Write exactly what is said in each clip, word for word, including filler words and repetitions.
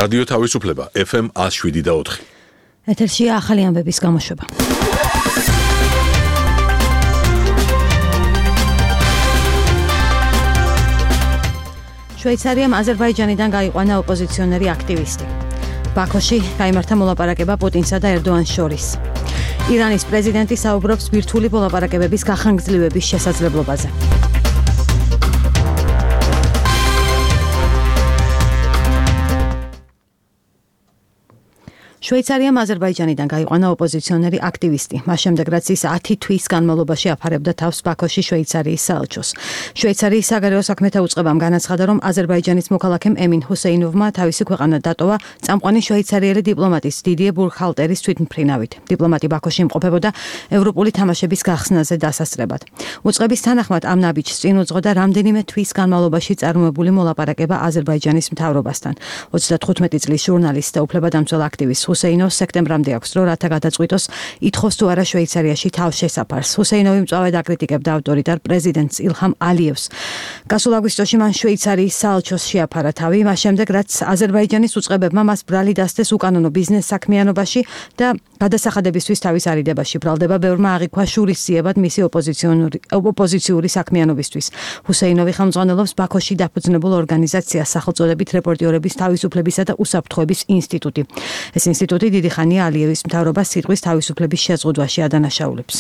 რადიო თავისუფლება ეფ ემ one oh seven და four. ეთერშია ახალი ამბების გამოშვება. შვეიცარიამ აზერბაიჯანიდან გაიყვანა ოპოზიციონერი აქტივისტი. ბაქოში გაიმართა მოლაპარაკება პუტინსა და ერდოანს შორის. ირანის პრეზიდენტი საუბრობს ბირთვული მოლაპარაკებების გახანგრძლივების შესაძლებლობაზე. შვეიცარიამ აზერბაიჯანიდან გაიყვანა ოპოზიციონერი აქტივისტი. მას შემდეგ რაც ის ათი თვის განმავლობაში აფარებდა თავს ბაქოში შვეიცარიის საელჩოს. შვეიცარიის საგარეო საქმეთა უწყებამ განაცხადა, რომ აზერბაიჯანის მოქალაქემ ემინ ჰუსეინოვმა თავისი ქვეყანა დატოვა წამყვანი შვეიცარიელი დიპლომატის დიდიე ბურხალტერის თვითმფრინავით. დიპლომატი ბაქოში იმყოფებოდა ევროპული თამაშების გახსნაზე დასასწრებად. უწყების თანახმად ამ ნაბიჯს წინ უძღოდა რამდენიმე თვის განმავლობაში წარმოებული მოლაპარაკება აზერბაიჯანის მთავრობასთან. ოცდათხუთმეტი წლის ჟურნალისტი და უფლებადამცველ აქტივისტი ჰუსეინოვს სექტემბრამდე აქვს დრო, რათა გადაწყვიტოს ითხოვს თუ არა შვეიცარიაში თავშესაფარს. ჰუსეინოვი მწვავედ აკრიტიკებდა ავტორიტარ პრეზიდენტს ილჰამ ალიევს. გასულ აგვისტოში მან შვეიცარიის საელჩოს შეაფარა თავი, მას შემდეგ რაც აზერბაიჯანის უწყებებმა მას ბრალი დასდეს უკანონო ბიზნეს საქმიანობაში და გადასახადებისთვის თავის არიდებაში. ბრალდება ბევრმა აღიქვა შურისძიებად მისი ოპოზიციური ოპოზიციური საქმიანობისთვის. ჰუსეინოვი ხელმძღვანელობს ბაქოში დაფუძნებულ ორგანიზაციას სახელწოდებით რეპორტიორების თავისუფლებისა და უსაფრთხოების ინსტიტუტი. ეს ინსტიტუტი დიდი ხანია ალიევის მთავრობას სიტყვის თავისუფლების შეზღუდვაში ადანაშაულებს.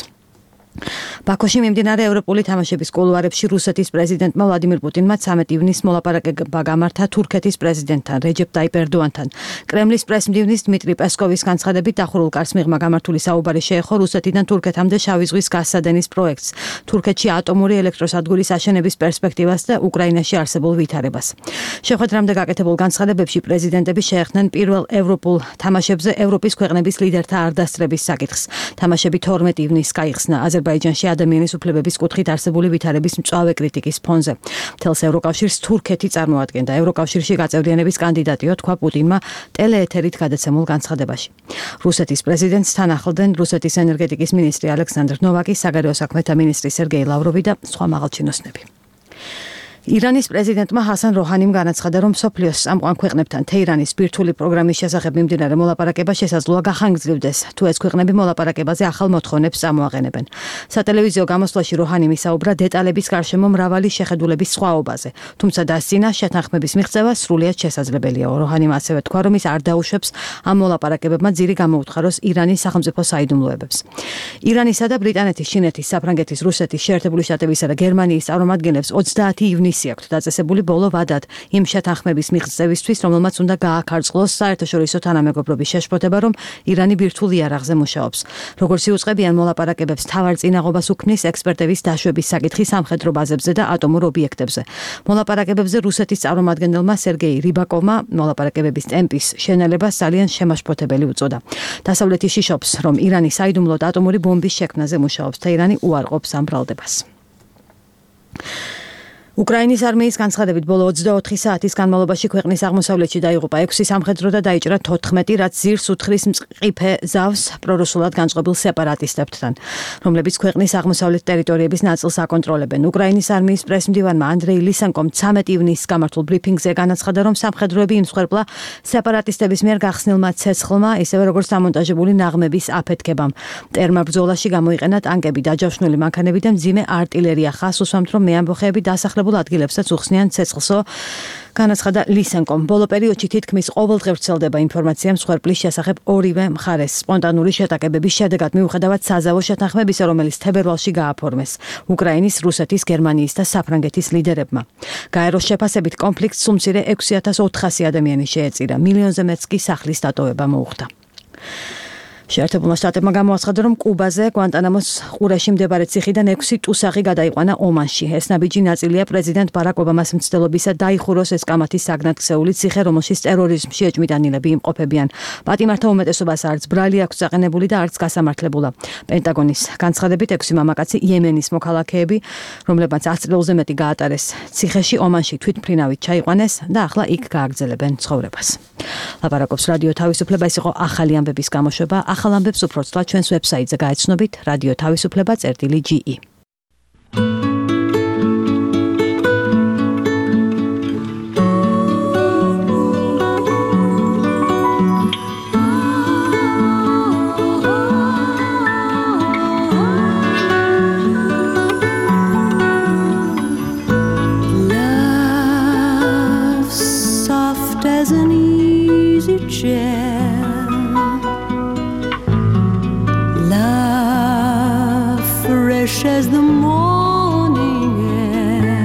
ბაქოში მიმდინარე ევროპული თამაშების კულუარებში რუსეთის პრეზიდენტმა ვლადიმირ პუტინმა ცამეტი ივნისს მოლაპარაკება გამართა თურქეთის პრეზიდენტთან რეჯეპ ტაიპ ერდოანთან. კრემლის პრესმდივნის დმიტრი პესკოვის განცხადებით დახურულ კარს მიღმა გამართული საუბარი შეეხო რუსეთიდან თურქეთამდე შავი ზღვის გასადენის პროექტს, თურქეთში ატომური ელექტროსადგურის აშენების პერსპექტივას და უკრაინაში არსებულ ვითარებას. შეხვედრამდე გაკეთებულ განცხადებებში პრეზიდენტები შეეხდნენ პირველ ევროპულ თამაშებზე ევროპის ქვეყნების ლიდერთა არდასწრების საკითხს. თამაშები თორმეტი ივნისს გაიხსნა აზერბაიჯანში ადამიანის უფლებების კუთხით არსებული ვითარების მწვავე კრიტიკის ფონზე. მთელს ევროკავშირს თურქეთი წარმოადგენდა. ევროკავშირში გაწევრიანების კანდიდატიო თქვა პუტინმა ტელეეთერით გადაცემულ განცხადებაში. რუსეთის პრეზიდენტს თან ახლდნენ რუსეთის ენერგეტიკის მინისტრი ალექსანდრ ნოვაკი, საგარეო საქმეთა მინისტრი სერგეი ლავროვი და სხვა მაღალჩინოსნები. ირანის პრეზიდენტმა ჰასან როჰანიმ განაცხადა, რომ მსოფლიოს წამყვან ქვეყნებთან თეირანის ბირთვული პროგრამის შესახებ მიმდინარე მოლაპარაკება შესაძლოა გახანგრძლივდეს, თუ ეს ქვეყნები მოლაპარაკებაზე ახალ მოთხოვნებს წამოაყენებენ. სატელევიზიო გამოსვლაში როჰანიმ ისაუბრა დეტალების გარშემო მრავალი შეხედულების სხვაობაზე, თუმცა დასძინა შეთანხმების მიღწევა სრულიად შესაძლებელია. როჰანიმ ასევე თქვა, რომ ის არ დაუშვებს ამ მოლაპარაკებებმა ძირი გამოუთხაროს ირანის სახელმწიფო საიდუმლოებებს. ირანისა და ბრიტანეთის, ჩინეთის, საფრანგეთის, რუსეთის, შეერთებული შტატებისა და გერმანიის წარმომადგენლებს ოცდაათი ივნისი აქვს დაწესებული ბოლო ვადად იმ შეთანხმების მიღწევისთვის, რომელმაც უნდა გააქარწყლოს საერთაშორისო თანამეგობრობის შეშფოთება, რომ ირანი ბირთვულ იარაღზე მუშაობს. როგორც იუწყებიან მოლაპარაკებებს თავარ წინაღობას უქმნის ექსპერტების დაშვების საკითხი სამხედრო ბაზებზე და ატომურ ობიექტებზე. მოლაპარაკებებზე რუსეთის წარმომადგენელმა სერგეი რიბაკოვმა მოლაპარაკებების ტემპის შენელებას ძალიან შემაშფოთებელი უწოდა. დასავლეთი შიშობს, რომ ირანი საიდუმლოდ ატომური ბომბის შექმნაზე მუშაობს და ირანი უარყოფს ამ ბრალდებას. უკრაინის არმიის განცხადებით ბოლო ოცდაოთხი საათის განმავლობაში ქვეყნის აღმოსავლეთში დაიღუპა ექვსი სამხედრო და დაიჭრა თოთხმეტი, რაც ძირს უთხრის მწყიფე ზავს პრორუსულად განწყობილ სეპარატისტებთან, რომლებიც ქვეყნის აღმოსავლეთ ტერიტორიების ნაწილს აკონტროლებენ. უკრაინის არმიის პრესმდივანმა ანდრეი ლისენკომ ცამეტი ივნისს გამართულ ბრიფინგზე განაცხადა, რომ სამხედროები იმსხვერპლა სეპარატისტების მიერ გახსნილმა ცეცხლმა, ისევე როგორც დამონტაჟებული ნაღმების აფეთქებამ. მტერმა ბრძოლაში გამოიყენა ტანკები, დაჯავშნული მანქანები და მძიმე არტილერია. ხას უსვამთ, რომ მეამბოხეები დასახლებულ ადგილებსაც უხსნიან ცეცხლსო, განაცხადა ლისენკომ. ბოლო პერიოდში თითქმის ყოველდღე ვრცელდება ინფორმაცია მსხვერპლის შესახებ ორივე მხარეს. სპონტანური შეტაკებების შედეგად მიუხედავად საზავო შეთანხმებისა, რომელიც თებერვალში გააფორმეს უკრაინის, რუსეთის, გერმანიის და საფრანგეთის ლიდერებმა. გაეროს შეფასებით კონფლიქტს უმცირე ექვსი ათას ოთხასი ადამიანი შეეწირა, მილიონზე მეტს კი სახლის დატოვება მოუხდა. შეერთებულმა შტატებმა გამოაცხადა, რომ კუბაზე გვანტანამოს ყურეში მდებარე ციხიდან ექვსი ტუსაღი გადაიყვანა ომანში. ეს ნაბიჯი ნაწილია პრეზიდენტ ბარაკ ობამას მცდელობისა დაიხუროს ეს კამათის საგნათქცეული ციხე, რომელშიც ტერორიზმში ეჭვმიტანილები იმყოფებიან. პატიმართა უმეტესობას არც ბრალი აქვს წაყენებული და არც გასამართლებულა. პენტაგონის განცხადებით ექვსი მამაკაცი იემენის მოქალაქეები, რომლებმაც ათ წელზე მეტი გაატარეს ციხეში, ომანში თვითმფრინავით ჩაიყვანეს და ახლა იქ გააგრძელებენ ცხოვრებას. ლაპარაკობს რადიო თავისუფლება, ეს იყო ახალი ამბების გამოშვება. ახალ ამბებს უფრო ცვლად ჩვენს ვებსაიტზე გაეცნობით რადიო თავისუფლება წერტილი ჯი ი. as the morning air.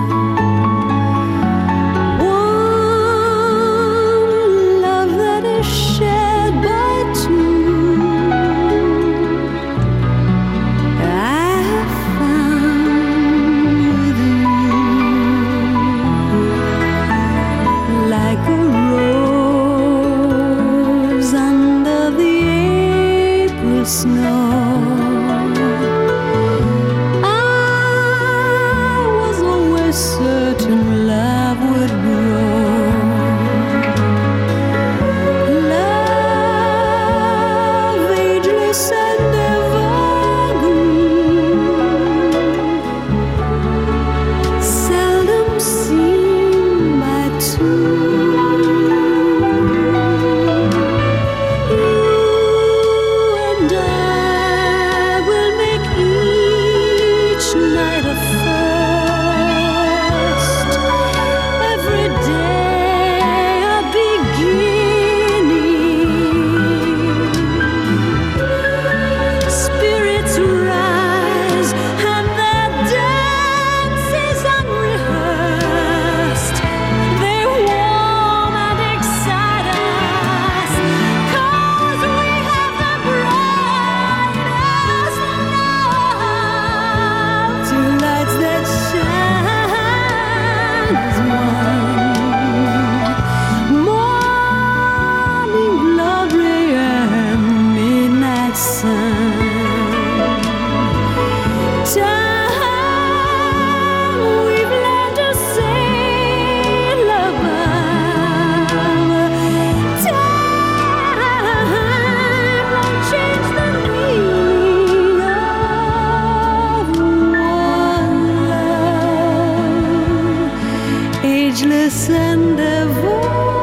One love that is shared by two, I have found with you, like a rose under the April snow. Certain love would grow, love ageless and evergreen, seldom seen by two. You and I will make each night a ageless and ever,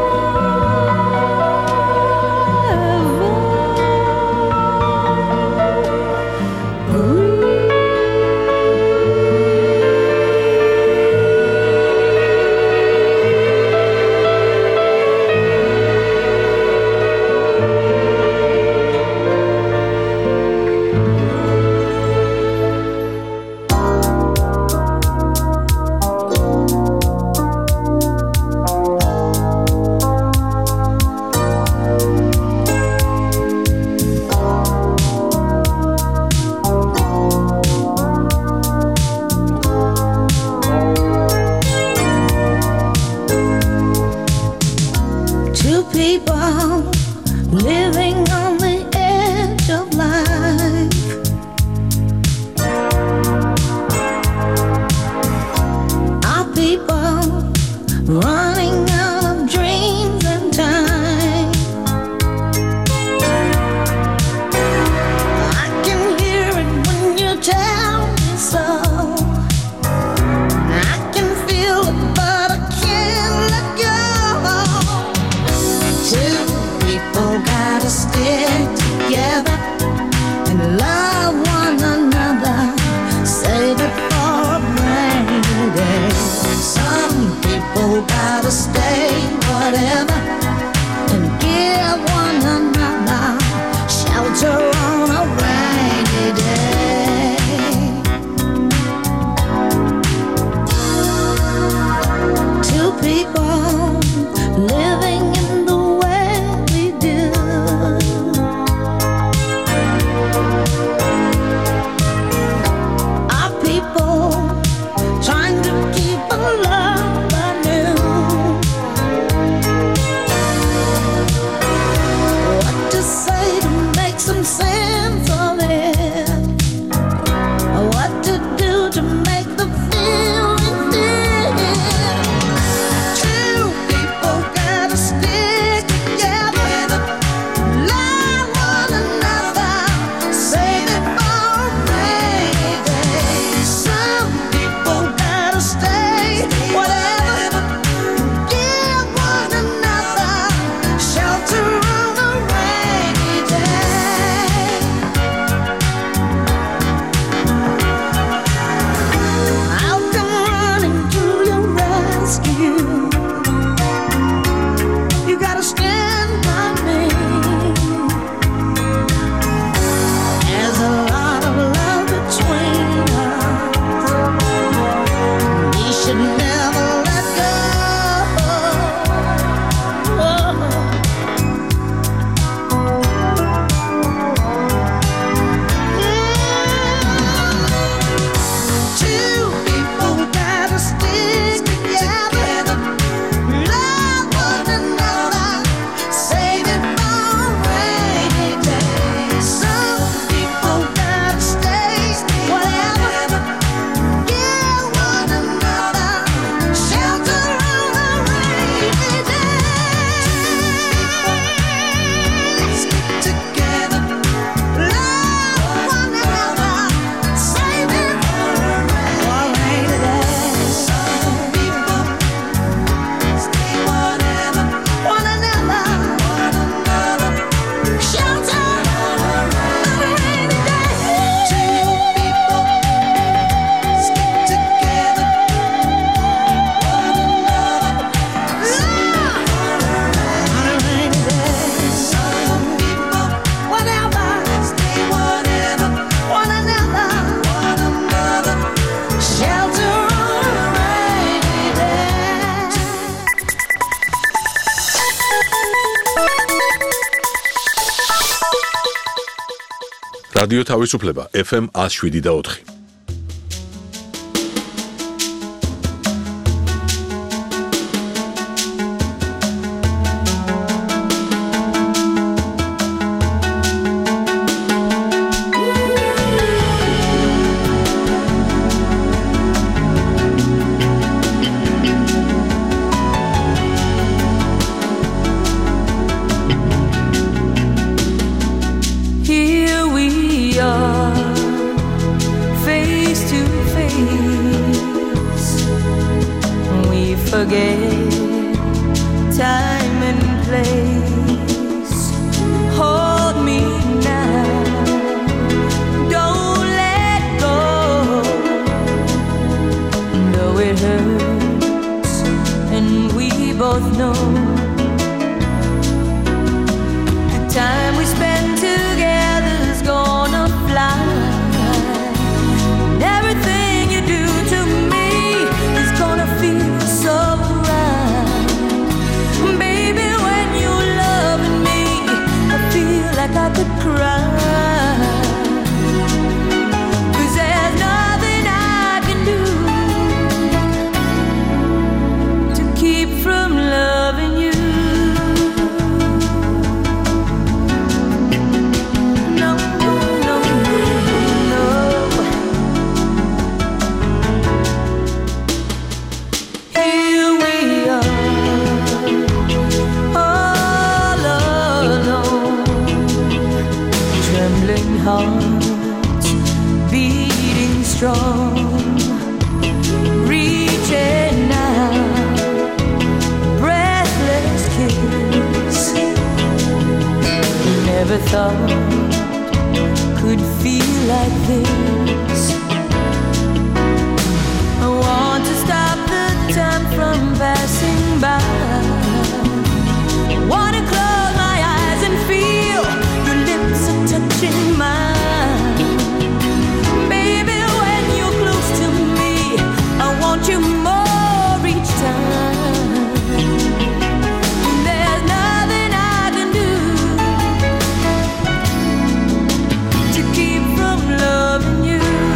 living on the edge of life. Our people running out of dreams and time. I can hear it when you tell me so. I can feel it, but I can't let go. Two people gotta stick together and love one another. Save it for a rainy day. Some people gotta stay whatever and give one another shelter on a rainy day. Two people living in the way we do. Our people trying to keep a love anew. რადიო თავისუფლება ეფ ემ one oh seven და four. To keep from loving you.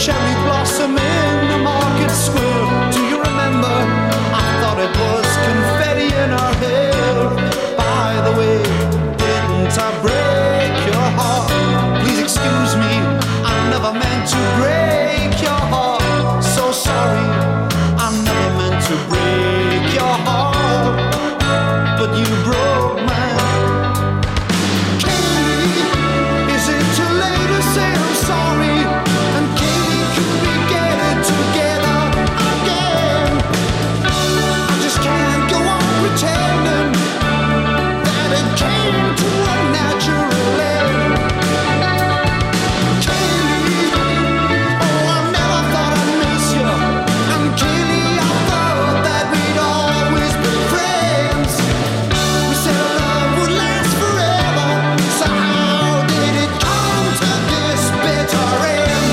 cherry blossom in the market square. Do you remember? I thought it was confetti in her hair. By the way, didn't I break your heart? Please excuse me, I never meant to break your heart. So sorry, I never meant to break your heart, but you broke mine. Katie, is it too late to say I'm sorry? And Katie, could we get it together again? I just can't go on pretending that it came to a natural end. Katie, oh, I never thought I'd miss you. And Katie, I thought that we'd always be friends. We said our love would last forever, so how did it come to this bitter end?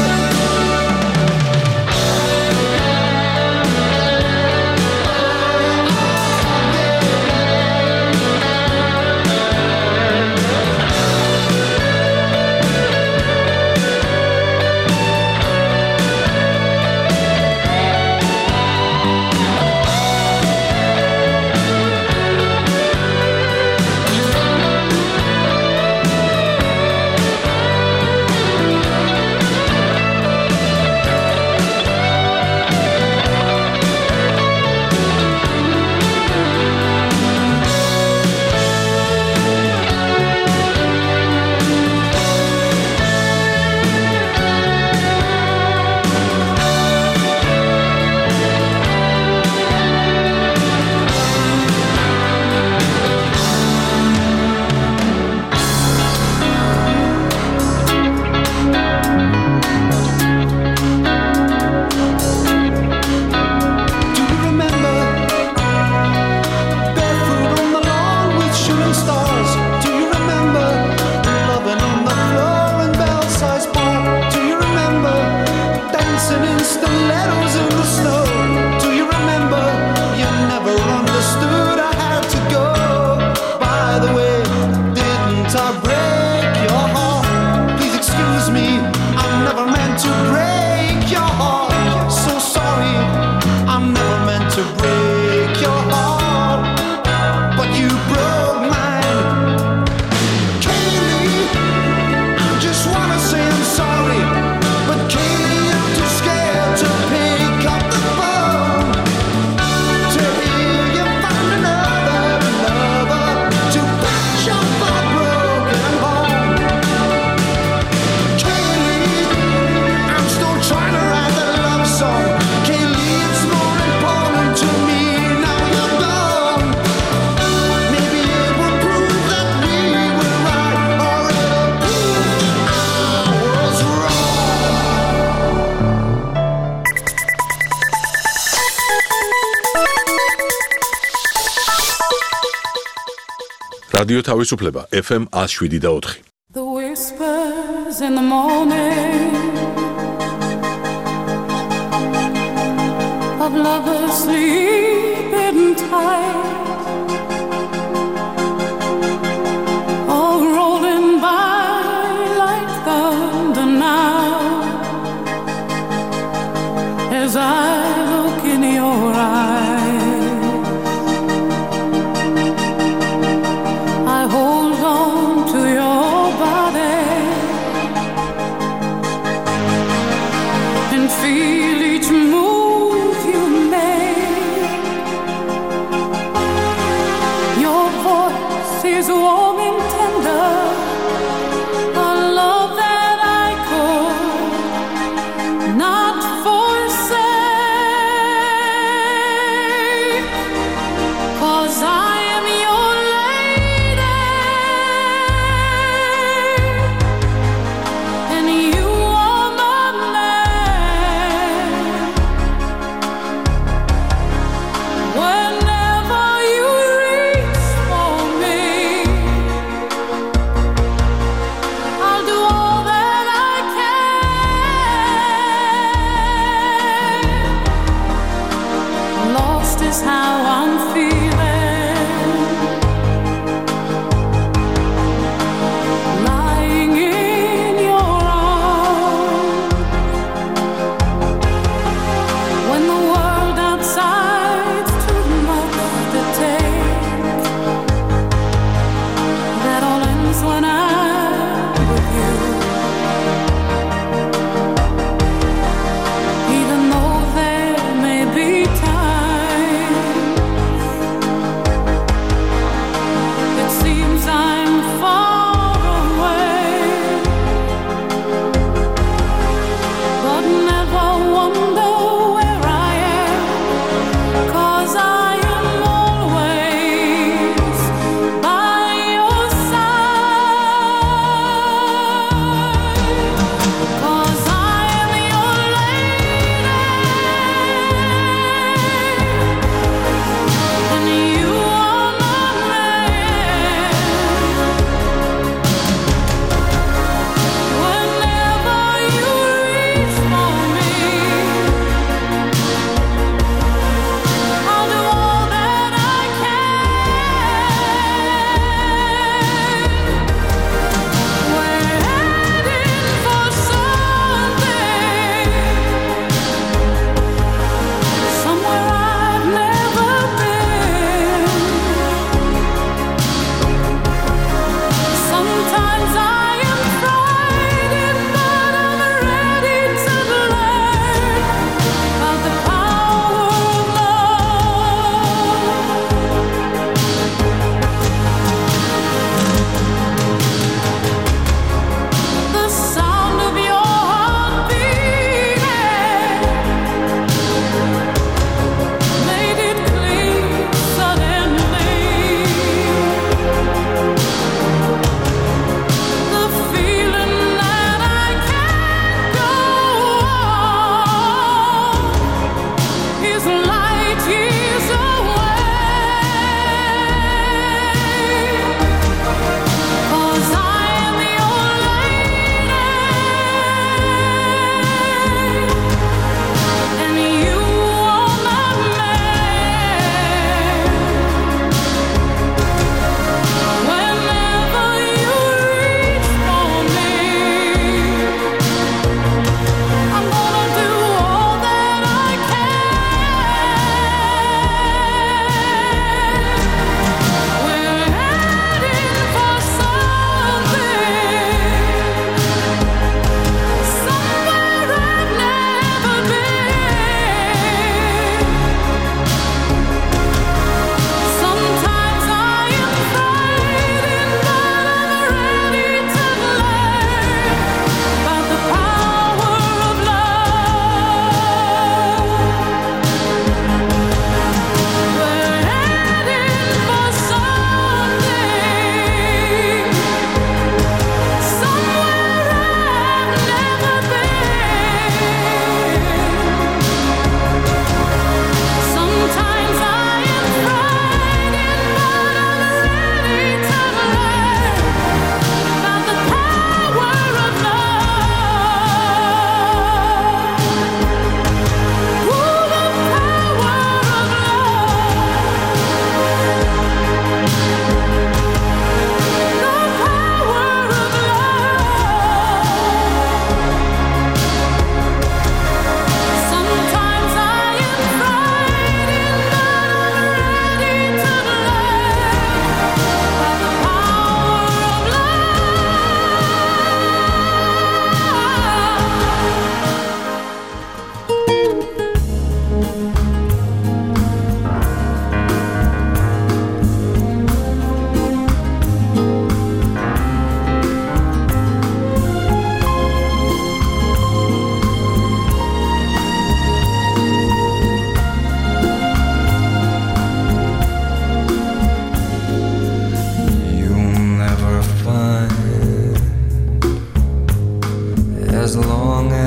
Do you remember barefoot on the lawn with shooting stars? Do you remember loving on the floor in Belsize Bar? Do you remember dancing in stilettos in the snow? Do you remember you never understood I had to go? By the way, didn't I break your heart? Please excuse me, I never meant to break your heart. So sorry, I never meant to break your heart, but you broke mine. Kaylee, I just wanna say I'm sorry, but Kaylee, I'm too scared to pick up the phone. To hear you found another lover to patch up a broken home. Kaylee, I'm still trying to write that love song. Kaylee, it's more important to me now you're gone. Maybe it will prove that we were right, or it'll prove that I was wrong. რადიო თავისუფლება ეფ ემ one oh seven და four. The whispers in the morning of lovers sleeping tight, all rolling by like thunder now, as I look in your eyes. I hold on to your body and feel each move you make.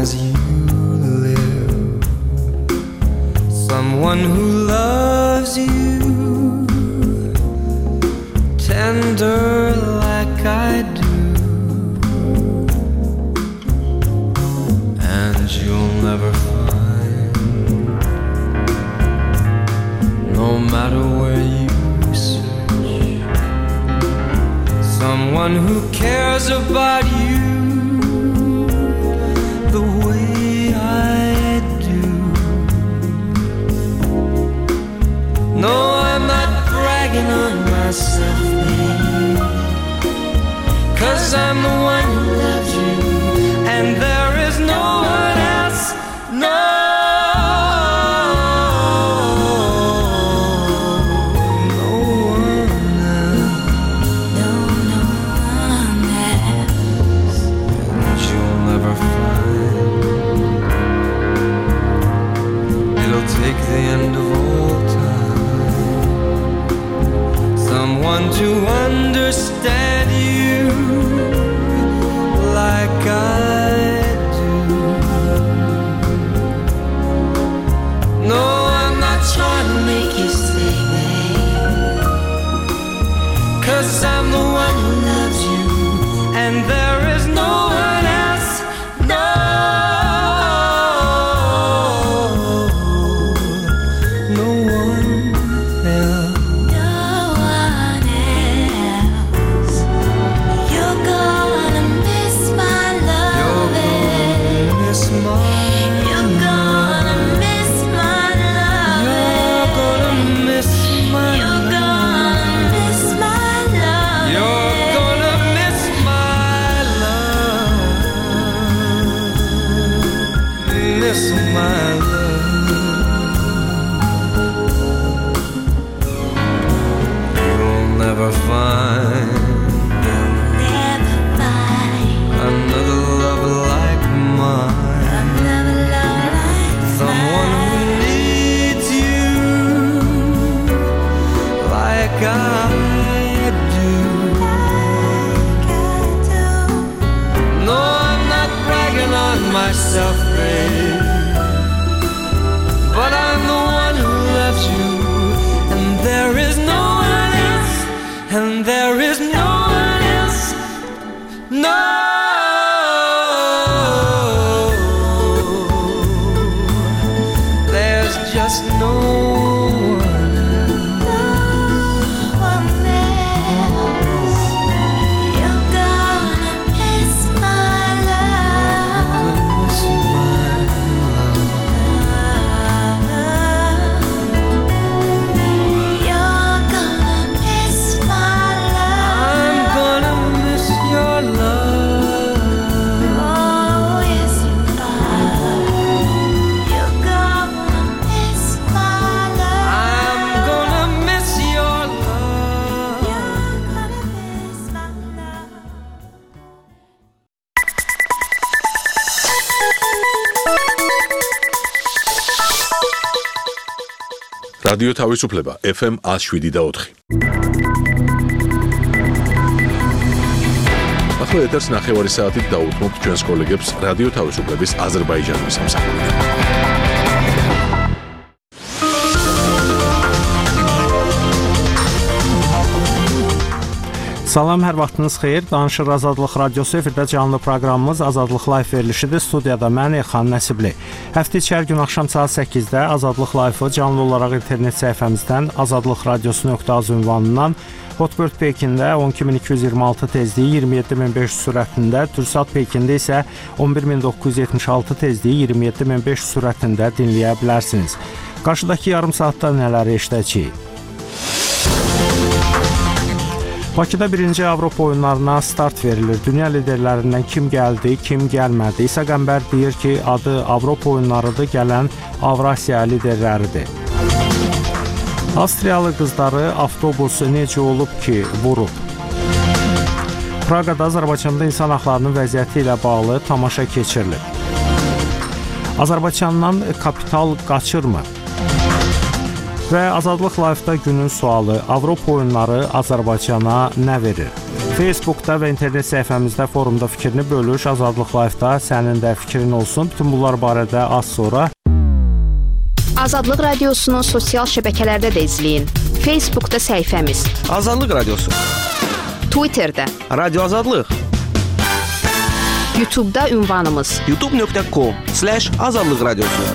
as you live, someone who loves you tender like I do, and you'll never find, no matter where you search, someone who cares about you the way I do. No, I'm not bragging on myself, babe, 'cause I'm the one who loves you, and there is no one else, no, no one else, no, no one else, and you'll never find. It'll take the end of all time, someone to understand you like I do. No, I'm not trying to make you stay, babe, 'cause I'm the one who loves you, and there is no one else, no, no one else. Myself, babe, but I'm the one who loves you, and there is no one else, and there is no one else, no, there's just no რადიო თავისუფლება ეფ ემ one oh seven და four. ახლა ეთერს ნახევარი საათით დაუთმობთ ჩვენს კოლეგებს რადიო თავისუფლების აზერბაიჯანის სამსახურიდან. Salam, hər vaxtınız xeyir. Danışır Azadlıq Radiosu efirdə canlı proqramımız Azadlıq Live verilişidir. Studiyada mən Elxan Nəsibli. Həftə içər gün axşam saat səkkizdə Azadlıq Live-ı canlı olaraq internet səhifəmizdən azadlıqradiosu nöqtə az ünvanından Hotbird Pekində on iki min iki yüz iyirmi altı tezliyi iyirmi yeddi min beş yüz sürətində, Türksat Pekində isə on bir min doqquz yüz yetmiş altı tezliyi iyirmi yeddi min beş yüz sürətində dinləyə bilərsiniz. Qarşıdakı yarım saatda nələri eşidəcəyik? Bakıda birinci Avropa oyunlarına start verilir. Dünya liderlərindən kim gəldi, kim gəlmədi? İsa Qəmbər deyir ki, adı Avropa oyunlarıdır, gələn Avrasiya liderləridir. Avstriyalı qızları avtobusu necə olub ki, vurub? Praqada Azərbaycanda insan haqlarının vəziyyəti ilə bağlı tamaşa keçirilir. Azərbaycandan kapital qaçırmı? Və Azadlıq Live-da günün sualı: Avropa oyunları Azərbaycana nə verir? Facebookda və internet səhifəmizdə, forumda fikrini bölüş. Azadlıq Live-da sənin də fikrin olsun. Bütün bunlar barədə az sonra. Azadlıq Radiosunu sosial şəbəkələrdə də izləyin. Facebookda səhifəmiz Azadlıq Radiosu, Twitterdə Radio Azadlıq, YouTube'da ünvanımız youtube nöqtə com slash azadlıq radiosu.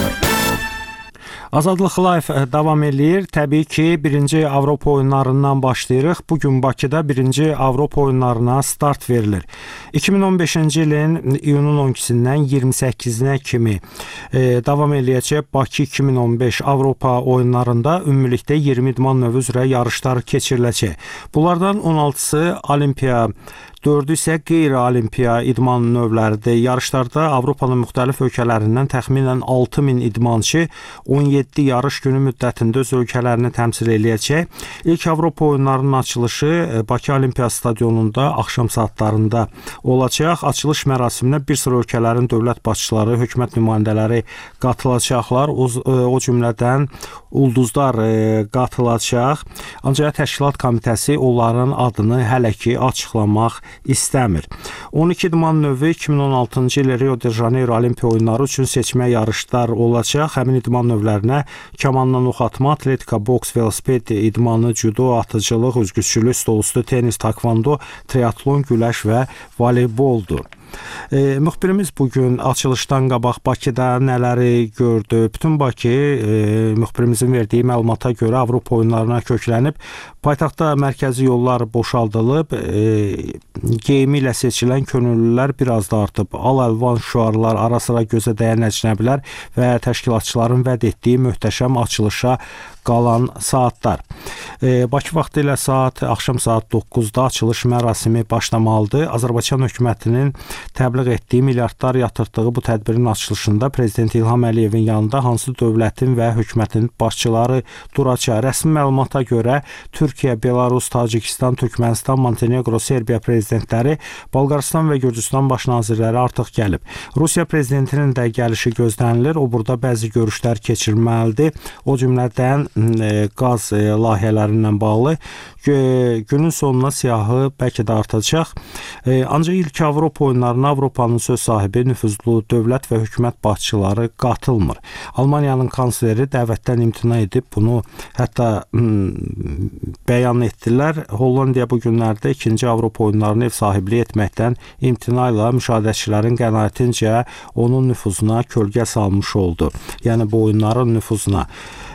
Azadlıq Live davam eləyir. Təbii ki, birinci Avropa oyunlarından başlayırıq. Bugün Bakıda birinci Avropa oyunlarına start verilir. iki min on beşinci ilin iyunun on ikisindən iyirmi səkkizinə kimi e, davam eləyəcək Bakı iki min on beş Avropa oyunlarında ümumilikdə iyirmi idman növü üzrə yarışlar keçiriləcək. Bunlardan on altısı olimpiya, dördü isə qeyri-olimpiya idman növləridir. Yarışlarda Avropanın müxtəlif ölkələrindən təxminən altı min idmançı on yeddi yarış günü müddətində öz ölkələrini təmsil eləyəcək. İlk Avropa oyunlarının açılışı Bakı Olimpiya Stadionunda axşam saatlarında olacaq. Açılış mərasiminə bir sıra ölkələrin dövlət başçıları, hökumət nümayəndələri qatılacaqlar. O, o cümlədən ulduzlar qatılacaq. Ancaq təşkilat komitəsi onların adını hələ ki açıqlamaq istəmir. on iki idman növü iki min on altıncı il Rio de Janeiro Olimpiya oyunları üçün seçmə yarışlar olacaq. Həmin idman növlərinə kamandan ox atma, atletika, boks, velosiped idmanı, judo, atıcılıq, üzgüçülük, stolüstü, tenis, takvando, triatlon, güləş və voleyboldur. E, müxbirimiz bugün açılışdan qabaq Bakıda nələri gördü? Bütün Bakı e, müxbirimizin verdiyi məlumata görə Avropa oyunlarına köklənib. Paytaxtda mərkəzi yollar boşaldılıb, e, geyimi ilə seçilən könüllülər biraz da artıb. Al-əlvan şüarlar, ara-sıra gözə dəyən əcnəbilər və təşkilatçıların vəd etdiyi möhtəşəm açılışa qalan saatlar. E, Bakı vaxtı ilə saat axşam saat doqquzda açılış mərasimi başlamalıdır. Azərbaycan hökumətinin təbliğ etdiyi milyardlar yatırtdığı bu tədbirin açılışında Prezident İlham Əliyevin yanında hansı dövlətin və hökumətin başçıları duracaq? Rəsmi məlumata görə Türkiyə, Belarus, Tacikistan, Türkmənistan, Montenegro, Serbiya prezidentləri, Bolqarıstan və Gürcüstan baş nazirləri artıq gəlib. Rusiya prezidentinin də gəlişi gözlənilir. O burada bəzi görüşlər keçirməlidir. O cümlədən e, qaz e, layihələrindən bağlı günün sonuna siyahı bəlkə də artacaq. E, ancaq ilk Avropa oyunlarına Avropanın söz sahibi nüfuzlu dövlət və hökumət başçıları qatılmır. Almaniyanın kansleri dəvətdən imtina edib bunu hətta m, bəyan etdilər. Hollandiya bu günlərdə ikinci Avropa oyunlarını ev sahibliyi etməkdən imtina ilə müşahidəçilərin qənaətincə onun nüfuzuna kölgə salmış oldu. Yəni bu oyunların nüfuzuna.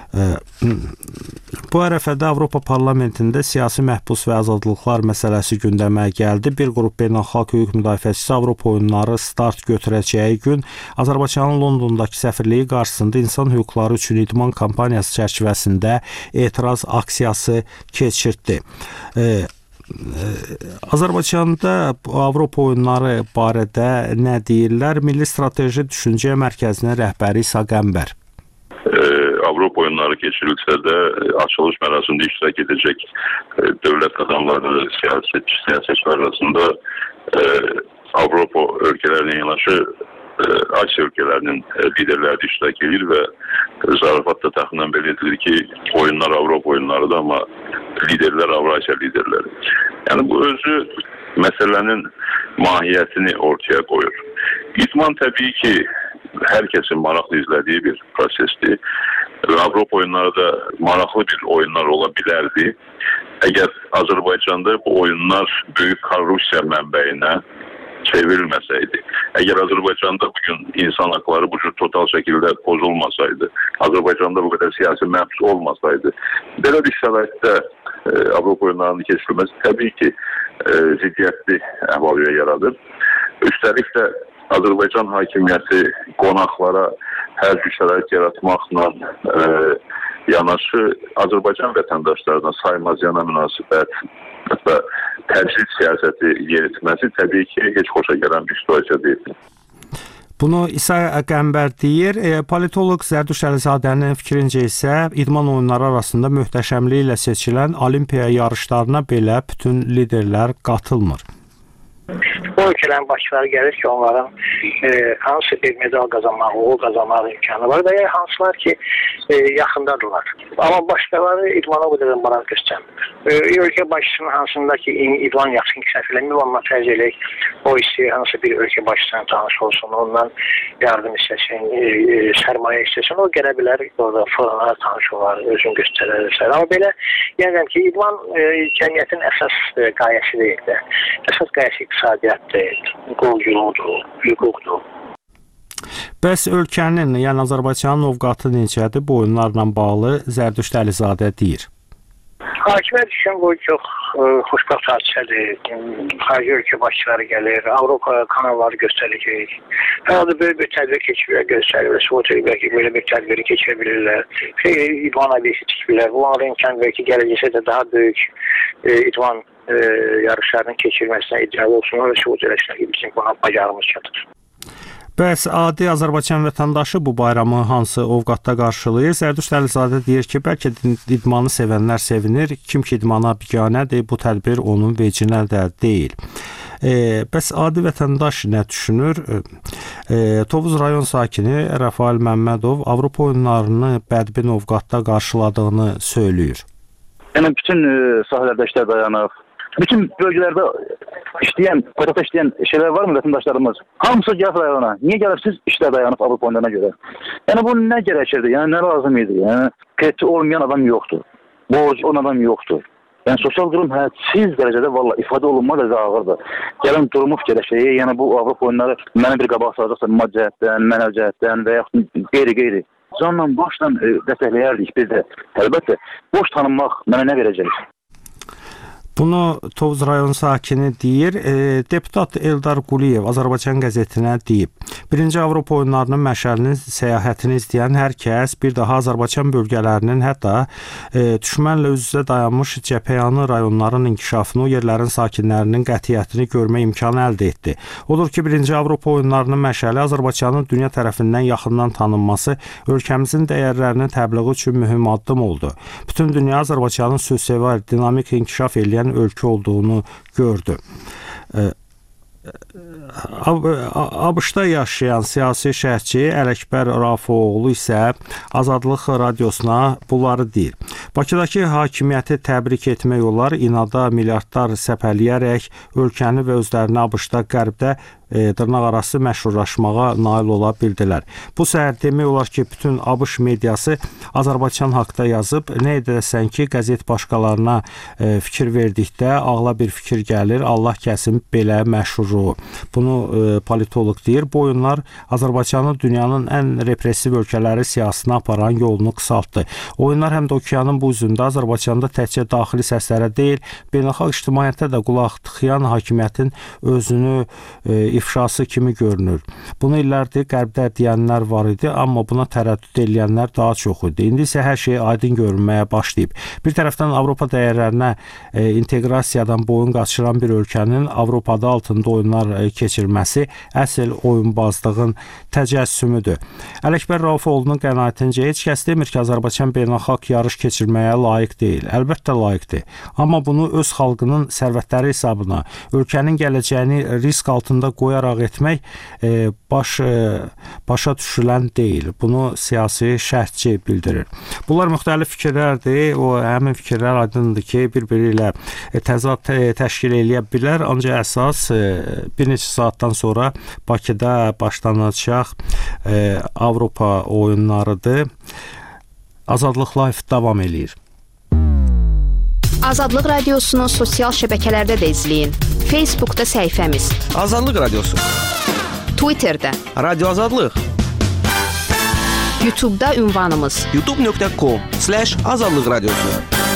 Bu ərəfədə Avropa Parlamentində siyasi məhbus və azadlıqlar məsələsi gündəmə gəldi. Bir qrup beynəlxalq hüquq müdafiəçisi Avropa oyunları start götürəcəyi gün Azərbaycanın Londondakı səfirliyi qarşısında insan hüquqları üçün idman kampaniyası çərçivəsində etiraz aksiyası keçirtdi. E, Azərbaycanda Avropa oyunları barədə nə deyirlər? Milli Strateji Düşüncə Mərkəzinin rəhbəri İsa Qəmbər. Avropa oyunları keçirilsə də açılış mərasimində iştirak edəcək dövlət adamları, siyasetçi, siyasetçilər arasında Avropa ölkələrinin yanaşı Asiya ölkələrinin liderləri iştirak edir və zarafatda təxminən belə edilir ki, oyunlar Avropa oyunlarıdır, amma liderlər Avrasiya liderləri. Yəni bu özü məsələnin mahiyyətini ortaya qoyur. İdman təbii ki, hər kəsin maraqlı izlədiyi bir prosesdir. Avropa oyunları da maraqlı bir oyunlar ola bilərdi. Əgər Azərbaycanda bu oyunlar böyük korrupsiya mənbəyinə çevrilməsəydi, əgər Azərbaycanda bugün insan haqları bu cür total şəkildə pozulmasaydı, Azərbaycanda bu qədər siyasi məhbus olmasaydı, belə bir şəraitdə e, Avropa oyunlarının keçirilməsi təbii ki, e, ziddiyyətli əhval-ruhiyyə yaradır. Üstəlik də Azərbaycan hakimiyyəti qonaqlara hər bir şərait yaratmaqla e, yanaşı Azərbaycan vətəndaşlarına saymaz yana münasibət və təcrid siyasəti yeritməsi təbii ki, heç xoşa gələn bir situasiya deyil. Bunu İsa Qəmbər deyir. E, politoloq Zərduş Əlizadənin fikrincə isə idman oyunları arasında möhtəşəmliyi ilə seçilən olimpiya yarışlarına belə bütün liderlər qatılmır. Bu ölkələrin başçıları gəlir ki, onların e, hansı bir medal qazanmaq, uğur qazanmaq imkanı var və ya hansılar ki, e, yaxındadırlar. Amma başqaları idmana o qədər maraq göstərmir. E, ölkə başçısının hansındakı idman yaxşı inkişaf eləmir, onunla fərz eləyək, o istəyir hansı bir ölkə başçısına tanış olsun, ondan yardım istəsin, e, e, sərmayə istəsin, o gələ bilər, orada fırına tanış olar, özünü göstərər. Amma belə, yəni ki, idman e, cəmiyyətin əsas e, qayəsi deyil də. Əsas qayəsi iqtisadiyyat deyil, qolculuqdur, hüquqdur. Bəs ölkənin, yəni Azərbaycanın ovqatı necədir? Bu oyunlarla bağlı Zərdüşt Əlizadə deyir. Hakimiyyət üçün bu çox e, xoşbəxt hadisədir. Xarici ölkə başçıları gəlir, Avropa kanalları göstərilir. Hər halda böyük bir tədbir keçirilər, göstərilir. Soğutur, bəlkə belə bir tədbiri keçirə bilirlər. Xeyli idman obyekti tikibilər. Bunların imkan bəlkə gələcəksə də daha böyük e, idman e, yarışlarının keçirilməsinə iddialı olsun. Və soğutur eləsinə ki, bizim buna bacarımız çatır. Bəs adi Azərbaycan vətəndaşı bu bayramı hansı ovqatda qarşılayır? Zərdüşt Əlizadə deyir ki, bəlkə idmanı sevənlər sevinir, kim ki idmana biganədir, bu tədbir onun vecinə də deyil. E, bəs adi vətəndaş nə düşünür? E, Tovuz rayon sakini Rəfail Məmmədov Avropa oyunlarını bədbin ovqatda qarşıladığını söylüyor. Yəni bütün e, sahələrdə işlər dayanıb. Bütün bölgələrdə işləyən, paytaxtda işləyən şeylər var mı vətəndaşlarımız? Hamısı gəlib rayona. Niyə gəlibsiz? İşlər dayanıb Avropa oyunlarına görə. Yəni bu nə gərəkirdi? Yəni nə lazım idi? Yəni krediti olmayan adam yoxdur. Borc olan adam yoxdur. Yəni sosial durum hədsiz dərəcədə valla ifadə olunmaz da ağırdır. Gəlin durumuz gərəkdir. Yəni bu Avropa oyunları mənə bir qabaq salacaqsa maddi cəhətdən, mənəvi cəhətdən və yaxud qeyri-qeyri. Canla başla e, dəstəkləyərdik biz də. Əlbəttə, boş tanınmaq mənə nə verəcək? Bunu Tovuz rayon sakini deyir. E, deputat Eldar Quliyev Azərbaycan qəzetinə deyib. Birinci Avropa oyunlarının məşəlinin səyahətini izləyən hər kəs bir daha Azərbaycan bölgələrinin, hətta e, düşmənlə üz-üzə dayanmış cəbhəyanı rayonların inkişafını, o yerlərin sakinlərinin qətiyyətini görmə imkanı əldə etdi. Odur ki, birinci Avropa oyunlarının məşəli Azərbaycanın dünya tərəfindən yaxından tanınması, ölkəmizin dəyərlərinin təbliği üçün mühüm addım oldu. Bütün dünya Azərbaycanın sözsevər, dinamik inkişaf eləyən ölkə olduğunu gördü. ABŞ-da yaşayan siyasi şərhçi Ələkbər Rafoğlu isə Azadlıq radiosuna bunları deyir. Bakıdakı hakimiyyəti təbrik etmək olar, inada milyardlar səpələyərək ölkəni və özlərini ABŞ-da qərbdə e, dırnaq arası məşhurlaşmağa nail ola bildilər. Bu səhər demək olar ki, bütün ABŞ mediası Azərbaycan haqda yazıb, nə edəsən ki, qəzet başqalarına e, fikir verdikdə ağla bir fikir gəlir, Allah kəsin belə məşhuru. Bunu e, politolog deyir. Bu oyunlar Azərbaycanı dünyanın ən repressiv ölkələri siyasətine aparan yolunu qısaltdı. Oyunlar həm də okeanın bu üzündə Azərbaycanda təkcə daxili səslərə deyil, beynəlxalq ictimaiyyətdə də qulaq tıxayan hakimiyyətin özünü e, ifşası kimi görünür. Bunu illərdir qərbdə deyənlər var idi, amma buna tərəddüd edənlər daha çox idi. İndi isə hər şey aydın görünməyə başlayıb. Bir tərəfdən Avropa dəyərlərinə e, inteqrasiyadan boyun qaçıran bir ölkənin Avropada altında oyunlar e, keçirməsi əsl oyunbazlığın təcəssümüdür. Ələkbər Rafoğlu'nun qənaətincə heç kəs demir ki, Azərbaycan beynəlxalq yarış keçirməyə layiq deyil. Əlbəttə layiqdir. Amma bunu öz xalqının sərvətləri hesabına, ölkənin gələcəyini risk altında qoyaraq etmək e, baş, e, başa düşülən deyil. Bunu siyasi şərhçi bildirir. Bunlar müxtəlif fikirlərdir. O həmin fikirlər aydındır ki, bir-biri ilə e, təzad e, təşkil eləyə bilər. Ancaq əsas e, bir neçə saatdan sonra Bakıda başlanacaq e, Avropa oyunlarıdır. Azadlıq Live davam eləyir. Azadlıq Radiosunu sosial şəbəkələrdə də izləyin. Facebookda səhifəmiz Azadlıq Radiosu, Twitterdə Radio Azadlıq, YouTube'da ünvanımız youtube nöqtə com slash azadlıq radiosu.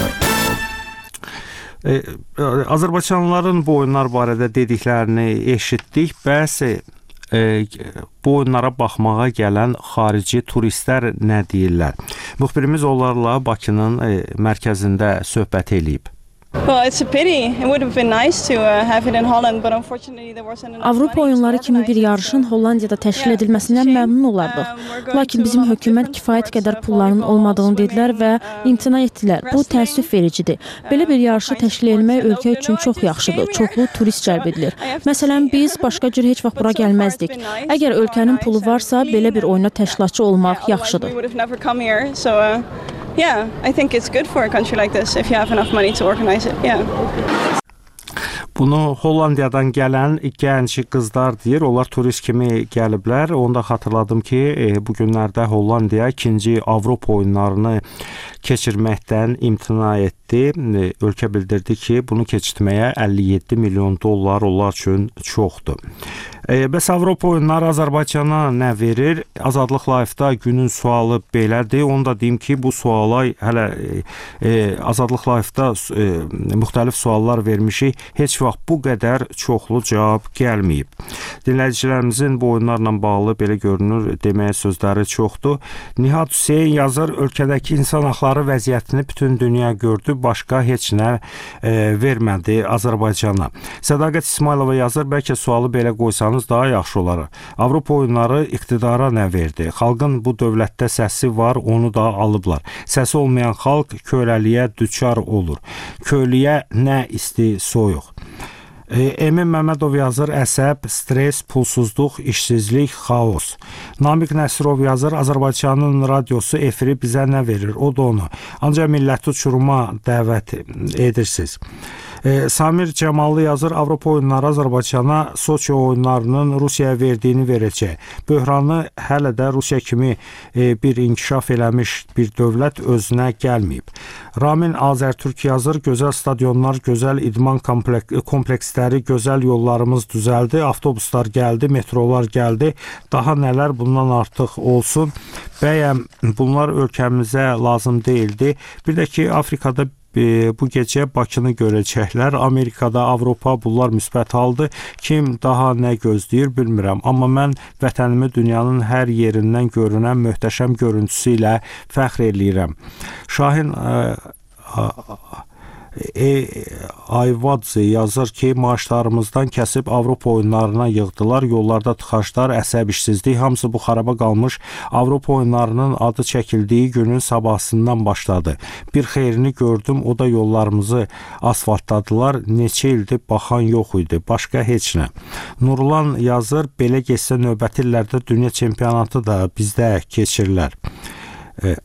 E, Azərbaycanlıların bu oyunlar barədə dediklərini eşitdik. Bəs e, bu oyunlara baxmağa gələn xarici turistlər nə deyirlər? Müxbirimiz onlarla Bakının e, mərkəzində söhbət eləyib. Avropa oyunları kimi bir yarışın Hollandiyada təşkil edilməsindən məmnun olardıq. Lakin bizim hökumət kifayət qədər pulların olmadığını dedilər və imtina etdilər. Bu təəssüf vericidir. Belə bir yarışı təşkil etmək ölkə üçün çox yaxşıdır. Çoxlu turist cəlb edilir. Məsələn, biz başqa cür heç vaxt bura gəlməzdik. Əgər ölkənin pulu varsa, belə bir oyuna təşkilatçı olmaq yaxşıdır. Yeah, I think it's good for a country like this if you have enough money to organize it. Yeah. Bunu Hollandiyadan gələn gənc qızlar deyir. Onlar turist kimi gəliblər. Onu da xatırladım ki, bu günlərdə Hollandiya ikinci Avropa oyunlarını keçirməkdən imtina etdi. Ölkə bildirdi ki, bunu keçirtməyə əlli yeddi milyon dollar onlar üçün çoxdur. E, bəs Avropa oyunları Azərbaycana nə verir? Azadlıq Live-da günün sualı belədir. Onu da deyim ki, bu suala hələ e, Azadlıq Live-da e, müxtəlif suallar vermişik. Heç vaxt bu qədər çoxlu cavab gəlməyib. Dinləyicilərimizin bu oyunlarla bağlı belə görünür deməyə sözləri çoxdur. Nihat Hüseyn yazır, ölkədəki insan haqları vəziyyətini bütün dünya gördü, başqa heç nə e, vermədi Azərbaycana. Sədaqət İsmailova yazır, bəlkə sualı belə qoysanız daha yaxşı olar. Avropa oyunları iqtidara nə verdi? Xalqın bu dövlətdə səsi var, onu da alıblar. Səsi olmayan xalq köləliyə düçar olur. Köylüyə nə isti soyuq. Emin Məmmədov yazır, əsəb, stres, pulsuzluq, işsizlik, xaos. Namiq Nəsirov yazır, Azərbaycanın radiosu efiri bizə nə verir? O da onu. Ancaq milləti uçuruma dəvət edirsiniz. E, Samir Cəmallı yazır, Avropa oyunları Azərbaycana Soçi oyunlarının Rusiyaya verdiyini verəcək. Böhranı hələ də Rusiya kimi e, bir inkişaf eləmiş bir dövlət özünə gəlməyib. Ramin Azərtürk yazır, gözəl stadionlar, gözəl idman komplek kompleksləri, gözəl yollarımız düzəldi, avtobuslar gəldi, metrolar gəldi. Daha nələr bundan artıq olsun? Bəyəm bunlar ölkəmizə lazım deyildi. Bir də ki, Afrikada bu gecə Bakını görəcəklər. Amerikada, Avropa bunlar müsbət haldır. Kim daha nə gözləyir bilmirəm. Amma mən vətənimi dünyanın hər yerindən görünən möhtəşəm görüntüsü ilə fəxr eləyirəm. Şahin ə, ə, E, Ayvadze yazır ki, maaşlarımızdan kəsib Avropa oyunlarına yığdılar, yollarda tıxaclar, əsəb işsizlik, hamısı bu xaraba qalmış Avropa oyunlarının adı çəkildiyi günün sabahsından başladı. Bir xeyrini gördüm, o da yollarımızı asfaltladılar, neçə ildir baxan yox idi, başqa heç nə. Nurlan yazır, belə geçsə növbəti illərdə dünya çempionatı da bizdə keçirilər. E,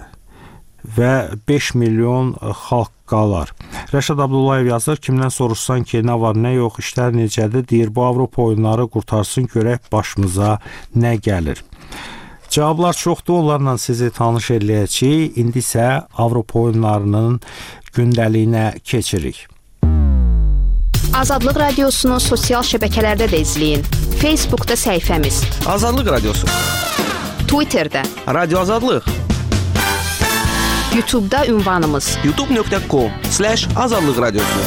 və beş milyon xalq qalar. Rəşad Abdullayev yazır, kimdən soruşsan ki, nə var, nə yox, işlər necədir, deyir, bu Avropa oyunları qurtarsın, görək başımıza nə gəlir. Cavablar çoxdur, onlarla sizi tanış eləyəcəyik. İndi isə Avropa oyunlarının gündəliyinə keçirik. Azadlıq Radiosunu sosial şəbəkələrdə də izləyin. Facebookda səhifəmiz Azadlıq Radiosu, Twitterdə Radio Azadlıq, YouTube'da ünvanımız youtube nöqtə com slash azadlıq radiosu.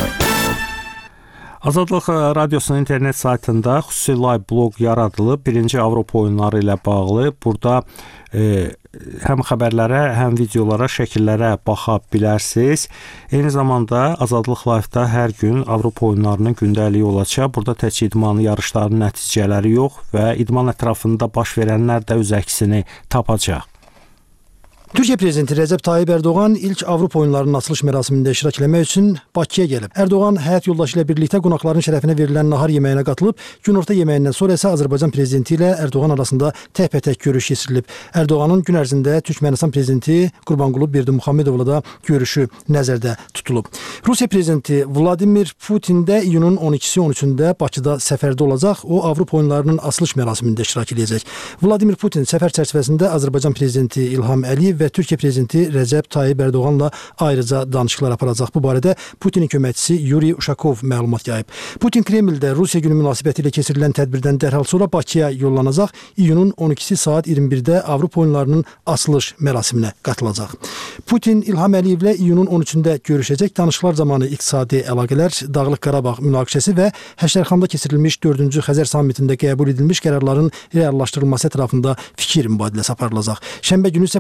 Azadlıq Radiosunun internet saytında xüsusi live blog yaradılıb. Birinci Avropa oyunları ilə bağlı. Burada e, həm xəbərlərə, həm videolara, şəkillərə baxa bilərsiniz. Eyni zamanda Azadlıq Live-da hər gün Avropa oyunlarının gündəliyi olacaq. Burada tək idman yarışlarının nəticələri yox və idman ətrafında baş verənlər də öz əksini tapacaq. Türkiyə prezidenti Rəcəb Tayyib Ərdoğan ilk Avropa oyunlarının açılış mərasimində iştirak etmək üçün Bakıya gəlib. Ərdoğan həyat yoldaşı ilə birlikdə qonaqların şərəfinə verilən nahar yeməyinə qatılıb. Günorta yeməyindən sonra isə Azərbaycan prezidenti ilə Ərdoğan arasında təkbətək görüş keçirilib. Ərdoğanın gün ərzində Türkmənistan prezidenti Qurbanqulu Berdimuhamedovla da görüşü nəzərdə tutulub. Rusiya prezidenti Vladimir Putin də iyunun on ikisi on üçündə Bakıda səfərdə olacaq. O Avropa oyunlarının açılış mərasimində iştirak edəcək. Vladimir Putin səfər çərçivəsində Azərbaycan prezidenti İlham Əliyev və Türkiyə prezidenti Rəcəb Tayyib Ərdoğanla ayrıca danışıqlar aparacaq. Bu barədə Putinin köməkçisi Yuri Uşakov məlumat yayıb. Putin Kremldə Rusiya günü münasibətilə keçirilən tədbirdən dərhal sonra Bakıya yollanacaq. İyunun on ikisi saat iyirmi birdə Avropa oyunlarının açılış mərasiminə qatılacaq. Putin İlham Əliyevlə iyunun on üçündə görüşəcək. Danışıqlar zamanı iqtisadi əlaqələr, Dağlıq Qarabağ münaqişəsi və Həşərxanda keçirilmiş dördüncü Xəzər sammitində qəbul edilmiş qərarların reallaşdırılması ətrafında fikir mübadiləsi aparılacaq. Şənbə günü isə Putinlə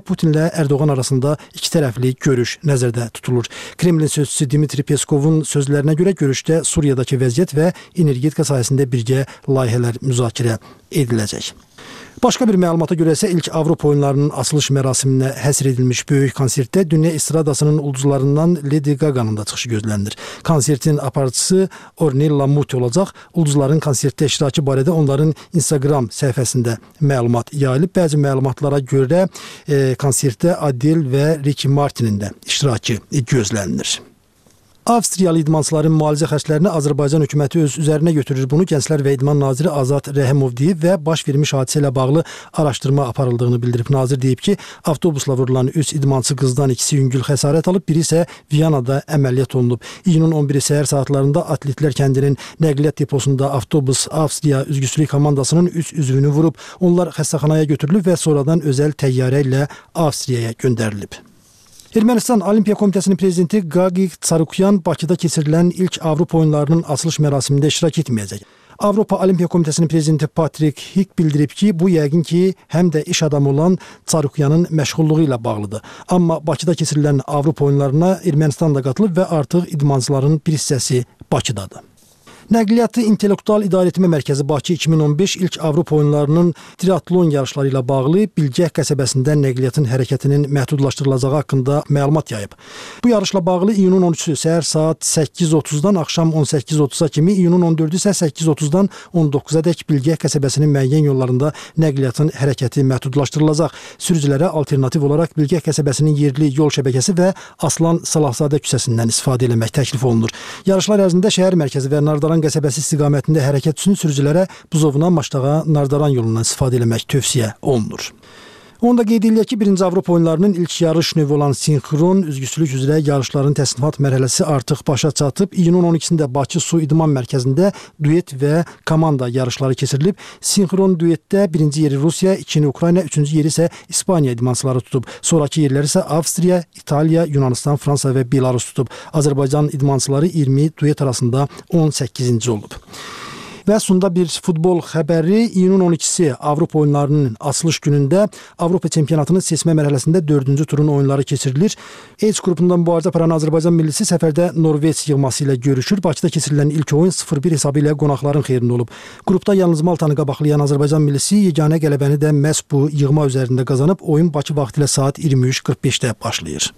və Ərdoğan arasında iki tərəfli görüş nəzərdə tutulur. Kremlin sözçüsü Dmitri Peskovun sözlərinə görə görüşdə Suriyadakı vəziyyət və energetika sahəsində birgə layihələr müzakirə ediləcək. Başqa bir məlumata görə isə ilk Avropa oyunlarının açılış mərasiminə həsr edilmiş böyük konsertdə dünya estradasının ulduzlarından Lady Gaga'nın da çıxışı gözlənilir. Konsertin aparıcısı Ornella Muti olacaq. Ulduzların konsertdə iştirakı barədə onların Instagram səhifəsində məlumat yayılıb. Bəzi məlumatlara görə e, konsertdə Adele və Ricky Martin'in də iştirakı gözlənilir. Avstriyalı idmançıların müalicə xərclərini Azərbaycan hökuməti öz üzərinə götürür. Bunu Gənclər və İdman naziri Azad Rəhimov deyib və baş vermiş hadisə ilə bağlı araşdırma aparıldığını bildirib. Nazir deyib ki, avtobusla vurulan üç idmançı qızdan ikisi yüngül xəsarət alıb, biri isə Viyanada əməliyyat olunub. İyunun on biri səhər saatlarında Atletlər kəndinin nəqliyyat deposunda avtobus Avstriya üzgüçülük komandasının üç üzvünü vurub. Onlar xəstəxanaya götürülüb və sonradan özəl təyyarə ilə Avstriyaya göndərilib. Ermənistan Olimpiya Komitəsinin prezidenti Gagik Tsarukyan Bakıda keçirilən ilk Avropa oyunlarının açılış mərasimində iştirak etməyəcək. Avropa Olimpiya Komitəsinin prezidenti Patrik Hik bildirib ki, bu yəqin ki, həm də iş adamı olan Tsarukyanın məşğulluğu ilə bağlıdır. Amma Bakıda keçirilən Avropa oyunlarına Ermənistan da qatılıb və artıq idmançıların bir hissəsi Bakıdadır. Nəqliyyatı İntellektual İdarəetmə Mərkəzi Bakı iki min on beş ilk Avropa oyunlarının triatlon yarışları ilə bağlı Bilgəh qəsəbəsində nəqliyyatın hərəkətinin məhdudlaşdırılacağı haqqında məlumat yayıb. Bu yarışla bağlı iyunun on üçü səhər saat səkkiz otuzdan axşam on səkkiz otuza kimi, iyunun on dördü isə səkkiz otuzdan on doqquza dək Bilgəh qəsəbəsinin müəyyən yollarında nəqliyyatın hərəkəti məhdudlaşdırılacaq. Sürücülərə alternativ olaraq Bilgəh qəsəbəsinin yerli yol şəbəkəsi və Aslan Salahzadə küçəsindən istifadə etmək təklif olunur. Yarışlar ərzində şəhər mərkəzi və Nardaran qəsəbəsi istiqamətində hərəkət üçün sürücülərə Buzovna, Maştağa, Nardaran yolundan istifadə etmək tövsiyə olunur. Onda qeyd edilək ki, birinci Avropa oyunlarının ilk yarış növü olan sinxron üzgüçülük üzrə yarışların təsnifat mərhələsi artıq başa çatıb. İyunun on ikisində Bakı Su İdman Mərkəzində duet və komanda yarışları keçirilib. Sinxron duetdə birinci yeri Rusiya, ikinci Ukrayna, üçüncü yeri isə İspaniya idmançıları tutub. Sonraki yerləri isə Avstriya, İtaliya, Yunanistan, Fransa və Belarus tutub. Azərbaycan idmançıları iyirmi duet arasında on səkkizinci olub. Və sonda bir futbol xəbəri. İyunun on ikisi Avropa oyunlarının açılış günündə Avropa çempionatının seçmə mərhələsində dördüncü turun oyunları keçirilir. H qrupundan mübarizə aparan Azərbaycan millisi səfərdə Norveç yığması ilə görüşür. Bakıda keçirilən ilk oyun sıfır bir hesabı ilə qonaqların xeyrinə olub. Qrupda yalnız Maltanı qabaqlayan Azərbaycan millisi yeganə qələbəni də məhz bu yığma üzərində qazanıb. Oyun Bakı vaxtı ilə saat iyirmi üç qırx beşdə başlayır.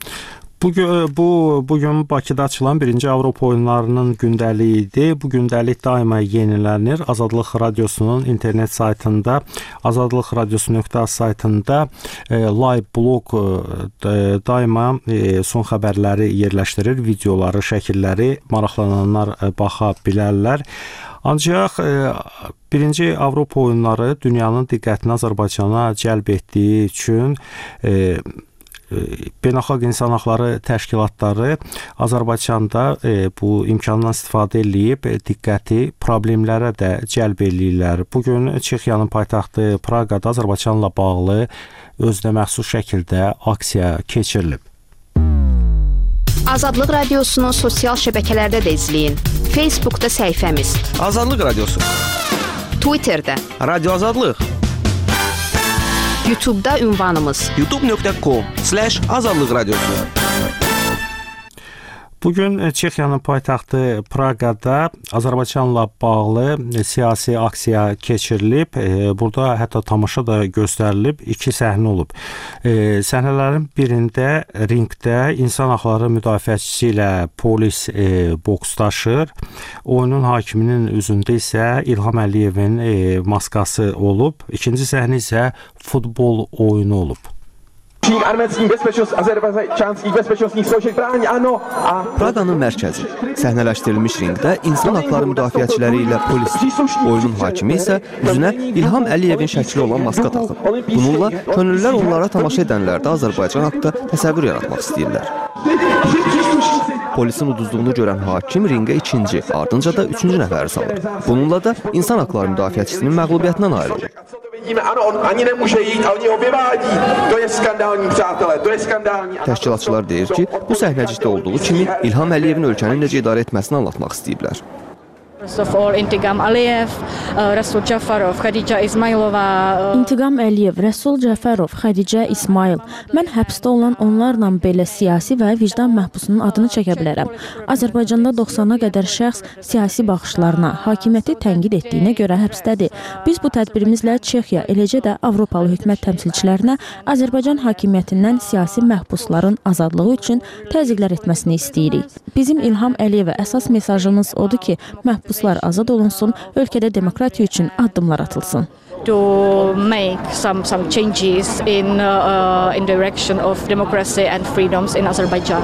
Bugün, bu, bugün Bakıda açılan birinci Avropa oyunlarının gündəliyi idi. Bu gündəlik daima yenilənir. Azadlıq Radiosunun internet saytında, azadlıq radiosu nöqtə az saytında e, live blog e, daima e, son xəbərləri yerləşdirir. Videoları, şəkilləri maraqlananlar e, baxa bilərlər. Ancaq e, birinci Avropa oyunları dünyanın diqqətini Azərbaycana cəlb etdiyi üçün e, Beynəlxalq İnsan Hüquqları təşkilatları Azərbaycanda e, bu imkandan istifadə edib e, diqqəti problemlərə də cəlb edirlər. Bugün Çexiyanın paytaxtı Praqada Azərbaycanla bağlı özünə məxsus şəkildə aksiya keçirilib. Azadlıq Radiosunu sosial şəbəkələrdə də izləyin. Facebookda səhifəmiz Azadlıq Radiosu, Twitterdə Radio Azadlıq, YouTube'da ünvanımız youtube nöqtə com slash azadlıq radiosu. Bugün Çexiyanın paytaxtı Praqada Azərbaycanla bağlı siyasi aksiya keçirilib. Burada hətta tamaşa da göstərilib. İki səhnə olub. Səhnələrin birində ringdə insan hüquqları müdafiəçisi ilə polis boksdaşır. Oyunun hakiminin üzündə isə İlham Əliyevin maskası olub. İkinci səhnə isə futbol oyunu olub. Praqanın mərkəzi, səhnələşdirilmiş ringdə insan hüquqları müdafiəçiləri ilə polis, oyunun hakimi isə üzünə İlham Əliyevin şəkli olan maska taxıb. Bununla könüllülər onlara tamaşa edənlərdə Azərbaycan haqqında təsəvvür yaratmaq istəyirlər. Polisin uduzduğunu görən hakim ringə ikinci, ardınca da üçüncü nəfəri salır. Bununla da insan hüquqları müdafiəçisinin məğlubiyyətindən ayrılır. Təşkilatçılar deyir ki, bu səhnəcikdə olduğu kimi İlham Əliyevin ölkəni necə idarə etməsini anlatmaq istəyiblər. İntiqam Əliyev, Rəsul Cəfərov, Xədicə İsmailova. İntiqam Əliyev, Rəsul Cəfərov, Xədicə İsmail. Mən həbsdə olan onlarla belə siyasi və vicdan məhbusunun adını çəkə bilərəm. Azərbaycanda doxsana qədər şəxs siyasi baxışlarına, hakimiyyəti tənqid etdiyinə görə həbsdədir. Biz bu tədbirimizlə Çexiya, eləcə də Avropalı hökumət təmsilçilərinə Azərbaycan hakimiyyətindən siyasi məhbusların azadlığı üçün təzyiqlər etməsini istəyirik. Bizim İlham Əliyevə əsas mesajımız odur ki, məhbuslar azad olunsun, ölkədə demokratiya üçün addımlar atılsın. To make some some changes in uh, in direction of democracy and freedoms in Azerbaijan.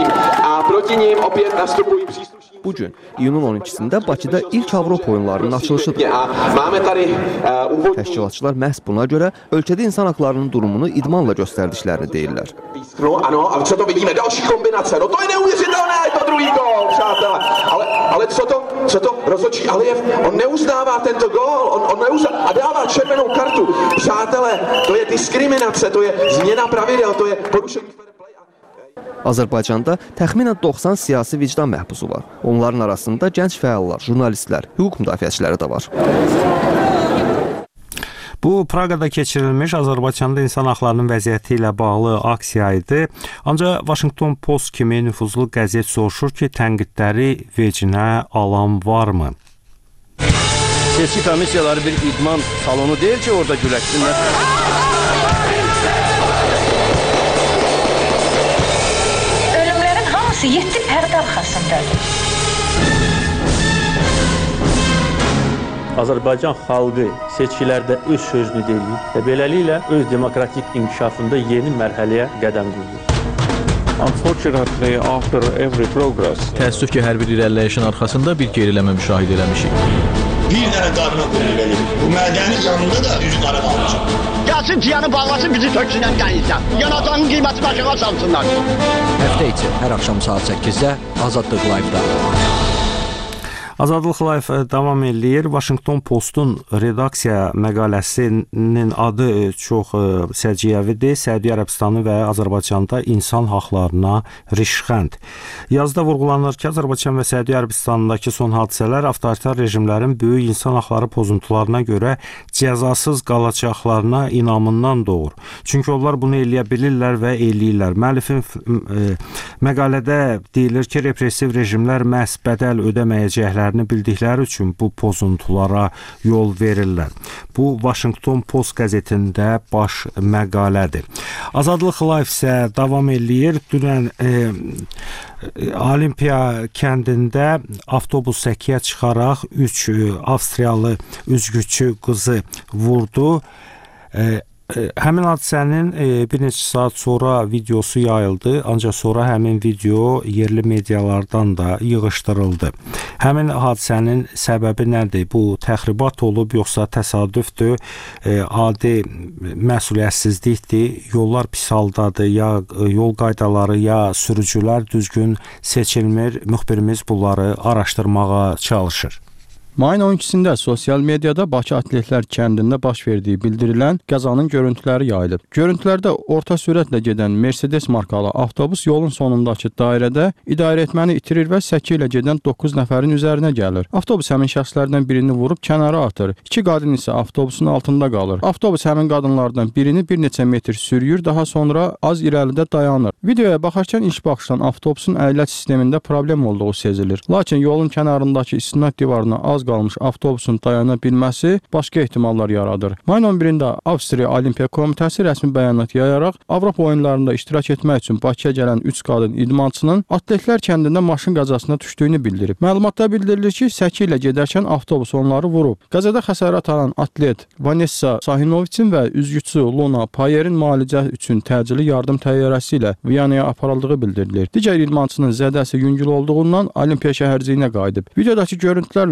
Bu gün iyunun on ikisində Bakıda ilk Avropa oyunlarının açılışıdır. Təşkilatçılar məhz buna görə ölkədə insan haqlarının durumunu idmanla göstərdiklərini deyirlər. Ano, ale co to vidíme? Další kombinace. No to je neuvěřitelné, je to druhý gól, přátelé. Ale, ale co to, co to rozhodčí Alijev? On neuznává tento gól, on, on neuznává a dává červenou kartu. Přátelé, to je diskriminace, to je změna pravidel, to je porušení. Azərbaycanda təxminən doxsan siyasi vicdan məhbusu var. Onların arasında gənc fəallar, jurnalistlər, hüquq müdafiəçiləri də var. Bu, Praqada keçirilmiş Azərbaycanda insan haqlarının vəziyyəti ilə bağlı aksiya idi. Ancaq Washington Post kimi nüfuzlu qəzet soruşur ki, tənqidləri vecinə alan varmı? Seçki komissiyaları bir idman salonu deyil ki, orada güləşsinlər. Ölümlərin hamısı yeddi pərdə arxasındadır. Azərbaycan xalqı seçkilərdə öz sözünü deyir və beləliklə öz demokratik inkişafında yeni mərhələyə qədəm qoyur. Unfortunately, after every progress, təəssüf ki, hər bir irəliləyişin arxasında bir geriləmə müşahidə eləmişik. Bir dənə qarına qırılır. Bu mədənin yanında da üzü qara qalmışıq. Gəlsin ciyanı bağlasın, bizi töksünən dənizdən. Yanacağın qiyməti başına salsınlar. Həftə içi hər axşam saat səkkizdə Azadlıq Live-da. Azadlıq Live davam eləyir. Washington Postun redaksiya məqaləsinin adı çox səciyyəvidir. Səudiyyə Ərəbistanı və Azərbaycanda insan haqlarına rişxənd. Yazıda vurğulanır ki, Azərbaycan və Səudiyyə Ərəbistanındakı son hadisələr avtoritar rejimlərin böyük insan haqları pozuntularına görə cəzasız qalacaqlarına inamından doğur. Çünki onlar bunu eləyə bilirlər və eləyirlər. Müəllifin e, məqalədə deyilir ki, repressiv rejimlər məhz bədəl ödəməyəcəklər bildikləri üçün bu pozuntulara yol verirlər. Bu, Washington Post qəzetində baş məqalədir. Azadlıq Live isə davam eləyir. Dünən e, Olimpiya kəndində avtobus səkiyə çıxaraq üç e, Avstriyalı üzgüçü qızı vurdu. E, Həmin hadisənin bir neçə saat sonra videosu yayıldı, ancaq sonra həmin video yerli medialardan da yığışdırıldı. Həmin hadisənin səbəbi nədir? Bu təxribat olub, yoxsa təsadüfdür, adi məsuliyyətsizlikdir, yollar pis haldadır, ya yol qaydaları, ya sürücülər düzgün seçilmir. Müxbirimiz bunları araşdırmağa çalışır. Mayın on ikisində sosial mediada Bakı Atletlər kəndində baş verdiyi bildirilən qəzanın görüntüləri yayılıb. Görüntülərdə orta sürətlə gedən Mercedes markalı avtobus yolun sonundakı dairədə idarəetməni itirir və səki ilə gedən doqquz nəfərin üzərinə gəlir. Avtobus həmin şəxslərdən birini vurub kənara atır. İki qadın isə avtobusun altında qalır. Avtobus həmin qadınlardan birini bir neçə metr sürüyür, daha sonra az irəlidə dayanır. Videoya baxarkən ilk baxışdan avtobusun əyləc sistemində problem olduğu sezilir. Lakin yolun kənarındakı istinad divarına az qalmış avtobusun dayana bilməsi başqa ehtimallar yaradır. Mayın on birində Avstriya Olimpiya Komitəsi rəsmi bəyanat yayaraq Avropa oyunlarında iştirak etmək üçün Bakıya gələn üç qadın idmançının Atletlər kəndində maşın qəzasına düşdüyünü bildirib. Məlumatda bildirilir ki, səki ilə gedərkən avtobus onları vurub. Qəzada xəsarət alan atlet Vanessa Sahinoviçin və üzgüçü Luna Payerin müalicə üçün təcili yardım təyyarəsi ilə Viyanaya aparıldığı bildirilir. Digər idmançının zədəsi yüngül olduğundan Olimpiya şəhərciyinə qayıdıb. Videodakı görüntülərlə Avstriya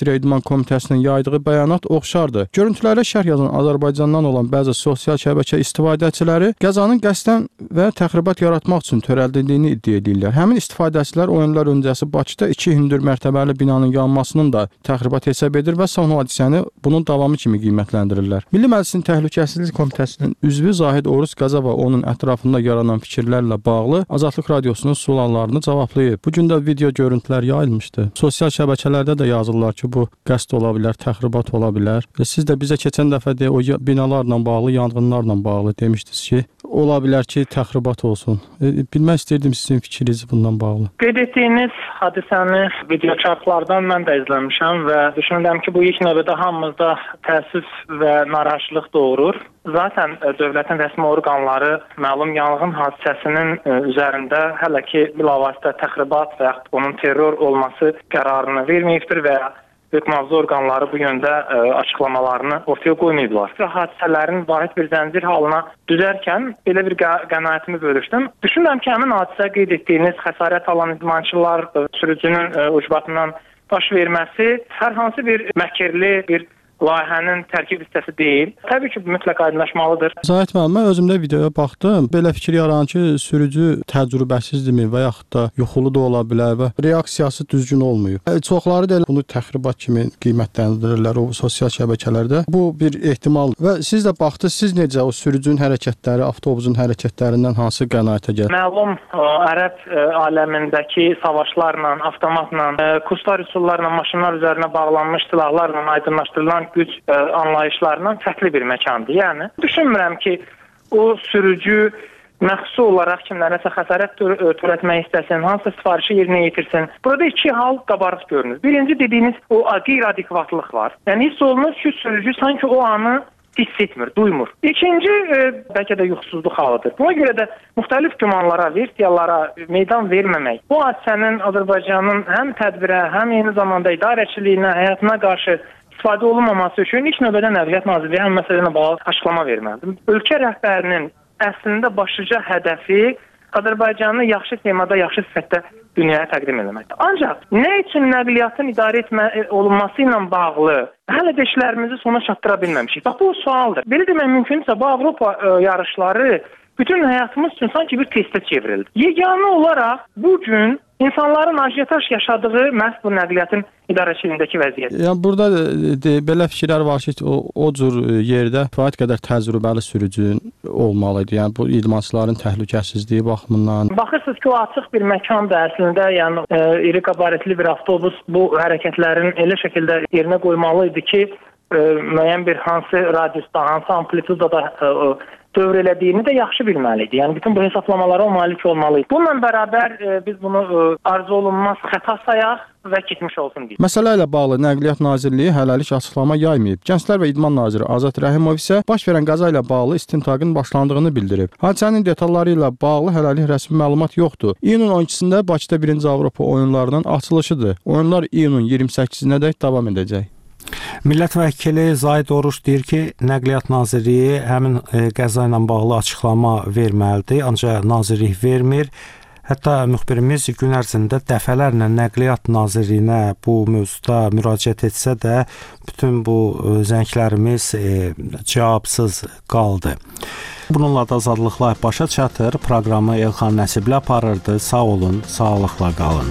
Müzakirə İdman Komitəsinin yaydığı bəyanat oxşardır. Görüntülərə şərh yazan Azərbaycandan olan bəzi sosial şəbəkə istifadəçiləri qəzanın qəsdən və təxribat yaratmaq üçün törəldildiyini iddia edirlər. Həmin istifadəçilər oyunlar öncəsi Bakıda iki hündür mərtəbəli binanın yanmasının da təxribat hesab edir və son hadisəni bunun davamı kimi qiymətləndirirlər. Milli Məclisin Təhlükəsizlik Komitəsinin üzvü Zahid Oruz Qaza və onun ətrafında yaranan fikirlərlə bağlı Azadlıq Radiosunun suallarını cavablayıb. Bu gün də video görüntülər yayılmışdı. Sosial şəbəkələrdə də yazırlar ki, bu qəsd ola bilər, təxribat ola bilər. Və siz də bizə keçən dəfə deyə o binalarla bağlı, yanğınlarla bağlı demişdiniz ki, ola bilər ki, təxribat olsun. E, bilmək istəyirdim sizin fikrinizi bundan bağlı. Qeyd etdiyiniz hadisəni video çarxlardan mən də izləmişəm və düşünürəm ki, bu ilk növbədə hamımızda təəssüf və narahatçılıq doğurur. Zaten dövlətin rəsmi orqanları məlum yanğın hadisəsinin üzərində hələ ki bilavasitə təxribat və yaxud onun terror olması qərarını verməyibdir və hökumət orqanları bu yöndə ə, açıqlamalarını ortaya qoymayıblar. Və hadisələrin vahid bir zəncir halına düzərkən belə bir qə qənaətimi bölüşdüm. Düşünürəm ki, həmin hadisə qeyd etdiyiniz xəsarət alan idmançılar ə, sürücünün ə, ucbatından baş verməsi hər hansı bir məkirli bir layihənin tərkib hissəsi deyil. Təbii ki, mütləq aydınlaşmalıdır. Zahid müəllim, mən özümdə videoya baxdım. Belə fikir yaranan ki, sürücü təcrübəsizdirmi və yaxud da yuxulu da ola bilər və reaksiyası düzgün olmuyor. Çoxları da bunu təxribat kimi qiymətləndirirlər o sosial şəbəkələrdə. Bu bir ehtimal. Və siz də baxdınız, siz necə o sürücünün hərəkətləri, avtobusun hərəkətlərindən hansı qənaətə gəldiniz? Məlum o, ərəb ə, aləmindəki savaşlarla, avtomatla, ə, kustar üsullarla, maşınlar üzərinə bağlanmış silahlarla aydınlaşdırılan güc ə, anlayışlarından fərqli bir məkandır. Yəni, düşünmürəm ki, o sürücü məxsus olaraq kimlərəsə xəsarət törətmək istəsin, hansı sifarişi yerinə yetirsin. Burada iki hal qabarıq görünür. Birinci dediyiniz o qeyri-adekvatlıq var. Yəni, hiss olunur ki, sürücü sanki o anı hiss etmir, duymur. İkinci, e, bəlkə də yuxusuzluq halıdır. Buna görə də müxtəlif gümanlara, versiyalara meydan verməmək, bu hadisənin Azərbaycanın həm tədbirə, həm eyni zamanda idarəçiliyinə, həyatına qarşı istifadə olunmaması üçün ilk növbədə Nəqliyyat Nazirliyi həm məsələyə bağlı açıqlama verməlidir. Ölkə rəhbərinin əslində başlıca hədəfi Azərbaycanı yaxşı temada, yaxşı sifətdə dünyaya təqdim etməkdir. Ancaq nə üçün nəqliyyatın idarə etmə olunması ilə bağlı hələ də işlərimizi sona çatdıra bilməmişik? Bax, bu sualdır. Belə demək mümkünsə, bu Avropa ə, yarışları bütün həyatımız üçün sanki bir testə çevrildi. Yeganə olaraq bu gün İnsanların ajitaj yaşadığı məhz bu nəqliyyatın idarəçiliyindəki vəziyyət. Yəni burada de, de, belə fikirlər var ki, o, o cür yerdə kifayət qədər təcrübəli sürücü olmalıdır. Yəni bu idmançıların təhlükəsizliyi baxımından. Baxırsınız ki, o açıq bir məkandır əslində. Yəni e, iri qabaretli bir avtobus bu hərəkətlərin elə şəkildə yerinə qoymalı idi ki, e, müəyyən bir hansı radiusda, hansı amplitudada e, dövr elədiyini də yaxşı bilməlidir. Yəni bütün bu hesablamalara o malik olmalıydı. Bununla bərabər e, biz bunu e, arzu olunmaz xəta sayaq və keçmiş olsun deyək. Məsələ ilə bağlı Nəqliyyat Nazirliyi hələlik açıqlama yaymayıb. Gənclər və İdman naziri Azad Rəhimov isə baş verən qəza ilə bağlı istintaqın başlandığını bildirib. Hadisənin detalları ilə bağlı hələlik rəsmi məlumat yoxdur. İyunun on ikisində Bakıda birinci Avropa oyunlarının açılışıdır. Oyunlar iyunun iyirmi səkkizinədək davam edəcək. Millət vəkili Zahid Oruç deyir ki, Nəqliyyat Nazirliyi həmin e, qəza ilə bağlı açıqlama verməlidir, ancaq Nazirlik vermir. Hətta müxbirimiz gün ərzində dəfələrlə Nəqliyyat Nazirliyinə bu mövzuda müraciət etsə də bütün bu e, zənglərimiz e, cavabsız qaldı. Bununla da Azadlıq Live başa çatır. Proqramı Elxan Nəsibli aparırdı. Sağ olun, sağlıqla qalın.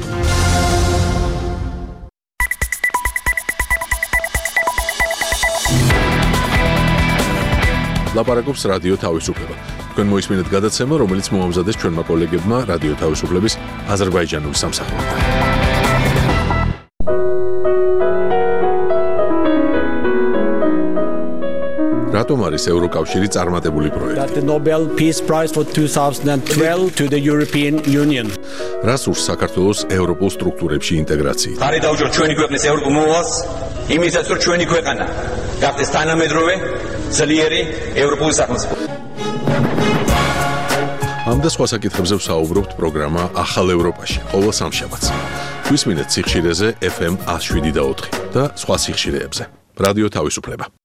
ლაპარაკობს რადიო თავისუფლება. თქვენ მოისმინეთ გადაცემა, რომელიც მოამზადეს ჩვენმა კოლეგებმა რადიო თავისუფლების აზერბაიჯანული სამსახურიდან. რატომ არის ევროკავშირი წარმატებული პროექტი? The Nobel Peace Prize for twenty twelve to the European Union. რას ურს საქართველოს ევროპულ სტრუქტურებში ინტეგრაციით? ხარი დაუჯეროთ ჩვენი ქვეყნის ევროპულ მოვალს, იმისაც რომ ჩვენი ქვეყანა გახდეს თანამედროვე ძლიერი ევროპული სახელმწიფო. ამ და სხვა საკითხებზე ვსაუბრობთ პროგრამა ახალ ევროპაში, ყოველ სამშაბათს. გვისმინეთ სიხშირეზე ეფ ემ one oh seven და ოთხი და სხვა სიხშირეებზე. რადიო თავისუფლება.